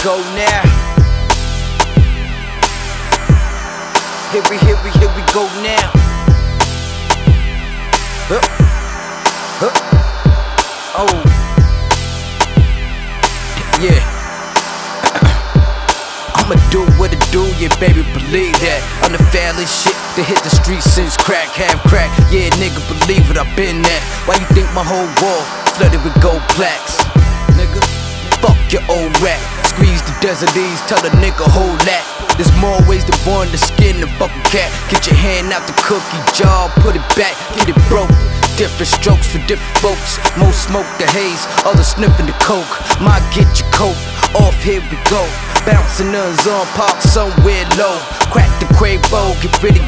go now. Here we go now. Oh, yeah. I'ma do what it do, yeah, baby, believe that. I'm the fairest shit to hit the streets since crack, half crack. Yeah, nigga, believe it, I've been that. Why you think my whole wall flooded with gold plaques? Nigga, fuck your old rap. Squeeze the desert ease, tell a nigga hold that. There's more ways to burn the skin than fucking cat. Get your hand out the cookie jar, put it back, get it broke. Different strokes for different folks. Most smoke the haze, others sniffing the coke. My get your coat off, here we go. Bouncing nuns on park somewhere low. Crack the Quavo, get rid of